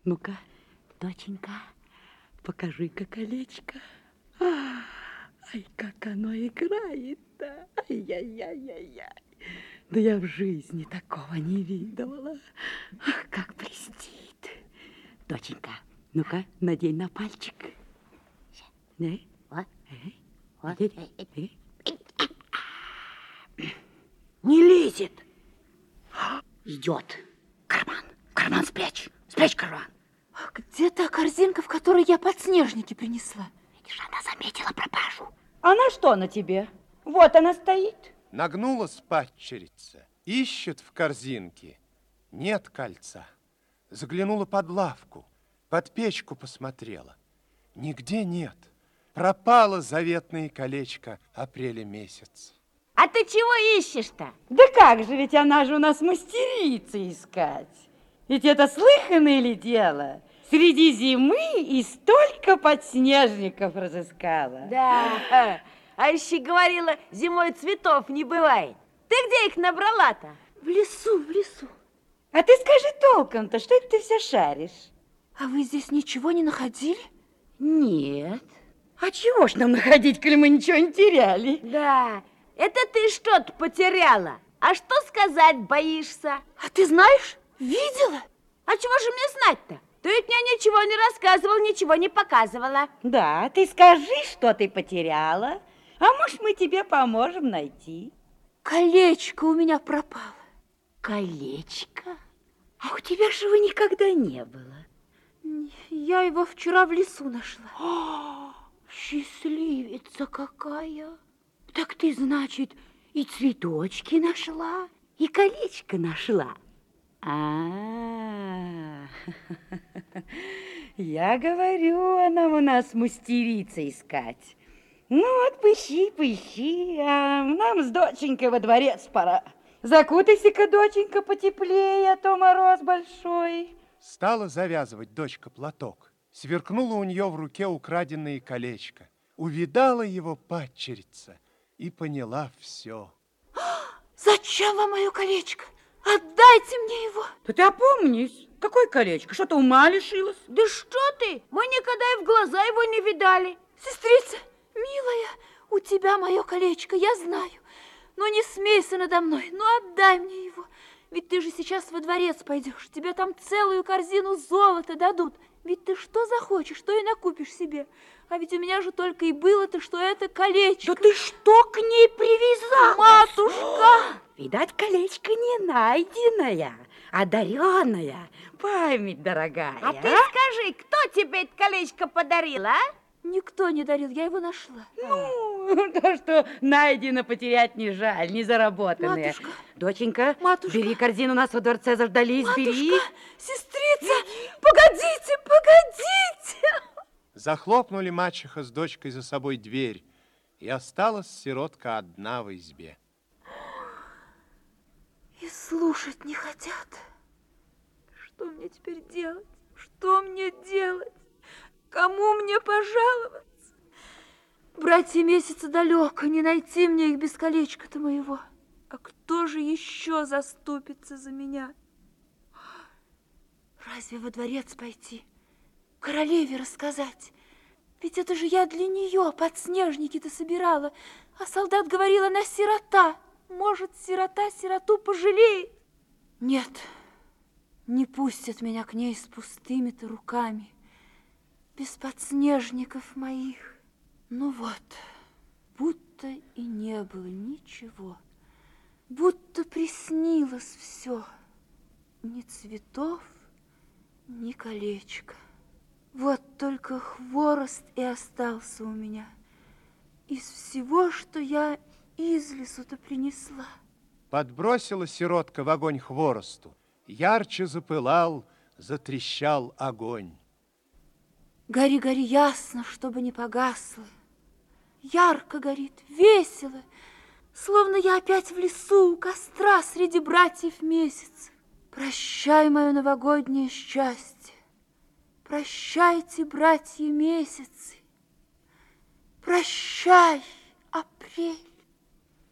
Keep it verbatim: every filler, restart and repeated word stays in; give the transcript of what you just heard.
Ну-ка, доченька, покажи-ка колечко. А, ай, как оно играет-то. Ай-яй-яй-яй-яй. Да я в жизни такого не видывала. Ах, как блестит. Доченька, ну-ка, надень на пальчик. Э? Вот. Э? Вот. Э? Э? Не лезет. Идет. Карман. Карман спрячь. Спрячь карман. А где та корзинка, в которой я подснежники принесла? Видишь, она заметила пропажу. Она что на тебе? Вот она стоит. Нагнулась падчерица, ищет в корзинке. Нет кольца. Заглянула под лавку, под печку посмотрела. Нигде нет. Пропало заветное колечко апреля месяц. А ты чего ищешь-то? Да как же, ведь она же у нас мастерица искать. Ведь это слыханное ли дело? Среди зимы и столько подснежников разыскала. Да. А еще говорила, зимой цветов не бывает. Ты где их набрала-то? В лесу, в лесу. А ты скажи толком-то, что это ты все шаришь? А вы здесь ничего не находили? Нет. А чего ж нам находить, коли мы ничего не теряли? Да, это ты что-то потеряла. А что сказать боишься? А ты знаешь, видела? А чего же мне знать-то? Ты ведь мне ничего не рассказывал, ничего не показывала. Да, ты скажи, что ты потеряла, а может, мы тебе поможем найти. Колечко у меня пропало. Колечко? А у тебя же его никогда не было. Я его вчера в лесу нашла. О, счастливица какая! Так ты, значит, и цветочки нашла, и колечко нашла. А, я говорю, она у нас мастерица искать. Ну вот, поищи, поищи, а нам с доченькой во дворец пора. Закутайся-ка, доченька, потеплее, а то мороз большой. Стала завязывать дочка платок. Сверкнуло у нее в руке украденное колечко. Увидала его падчерица и поняла все. Зачем вам мое колечко? Отдайте мне его. Да ты опомнись, какое колечко? Что, ты ума лишилась? Да что ты? Мы никогда и в глаза его не видали. Сестрица, милая, у тебя мое колечко, я знаю. Но не смейся надо мной, ну отдай мне его. Ведь ты же сейчас во дворец пойдешь, тебе там целую корзину золота дадут. Ведь ты что захочешь, то и накупишь себе. А ведь у меня же только и было-то, что это колечко. Да ты что к ней привязалась? Матушка! Видать, колечко не найденное, а дареное. Память дорогая. А ты скажи, кто тебе это колечко подарил, а? Никто не дарил, я его нашла. Ну, то, что найдено, потерять не жаль, не заработанное. Матушка. Доченька, Матушка. бери корзину, нас во дворце заждались, Матушка, бери. сестрица, погодите, погодите. Захлопнули мачеха с дочкой за собой дверь, и осталась сиротка одна в избе. И слушать не хотят. Что мне теперь делать? Что мне делать? Кому мне пожаловаться? Братья месяца далеко, не найти мне их без колечка-то моего. А кто же еще заступится за меня? Разве во дворец пойти? Королеве рассказать? Ведь это же я для нее подснежники-то собирала. А солдат говорил, она сирота. Может, сирота сироту пожалеет? Нет, не пустят меня к ней с пустыми-то руками. Без подснежников моих. Ну вот, будто и не было ничего. Будто приснилось все. Ни цветов, ни колечка. Вот только хворост и остался у меня. Из всего, что я из лесу-то принесла. Подбросила сиротка в огонь хворосту. Ярче запылал, затрещал огонь. Гори, гори ясно, чтобы не погасло. Ярко горит, весело, словно я опять в лесу у костра среди братьев месяцев. Прощай, мое новогоднее счастье. Прощайте, братья месяцы. Прощай, апрель.